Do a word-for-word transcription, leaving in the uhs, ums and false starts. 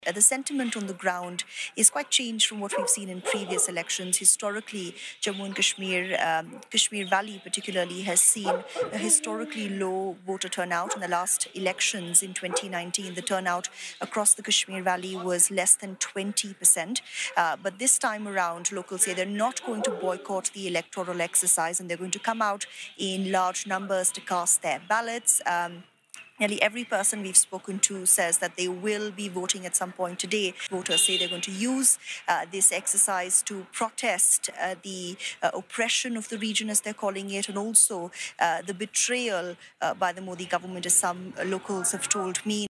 Uh, The sentiment on the ground is quite changed from what we've seen in previous elections. Historically, Jammu and Kashmir, um, Kashmir Valley particularly, has seen a historically low voter turnout. In the last elections in twenty nineteen, the turnout across the Kashmir Valley was less than twenty percent. Uh, but this time around, locals say they're not going to boycott the electoral exercise and they're going to come out in large numbers to cast their ballots. Um, Nearly every person we've spoken to says that they will be voting at some point today. Voters say they're going to use uh, this exercise to protest uh, the uh, oppression of the region, as they're calling it, and also uh, the betrayal uh, by the Modi government, as some locals have told me.